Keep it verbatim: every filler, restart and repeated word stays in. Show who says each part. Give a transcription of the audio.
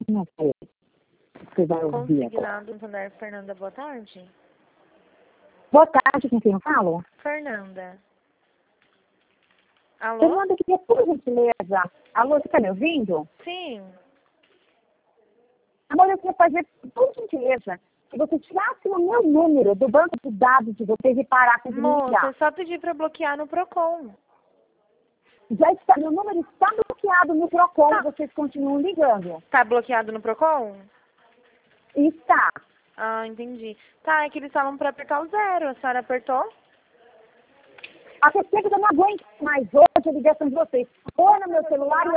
Speaker 1: Não sei. Você vai ouvir agora.
Speaker 2: Consignado Santander. Fernanda, boa tarde.
Speaker 1: Boa tarde, com quem eu falo?
Speaker 2: Fernanda. Alô?
Speaker 1: Fernanda, eu queria, por gentileza. Alô, você está me ouvindo?
Speaker 2: Sim.
Speaker 1: Amor, eu queria fazer, por gentileza, que você tirasse o meu número do banco de dados de vocês e parar com de me
Speaker 2: Moça,
Speaker 1: ligar.
Speaker 2: é só pedir pra bloquear no Procon.
Speaker 1: Já está, meu número está bloqueado no Procon,
Speaker 2: Tá.
Speaker 1: vocês continuam ligando.
Speaker 2: Tá bloqueado no Procon?
Speaker 1: Está.
Speaker 2: Ah, entendi. Tá, é que eles falam pra apertar o zero. A senhora apertou?
Speaker 1: Até sempre eu não aguento mais hoje a ligação de vocês. Põe no meu celular e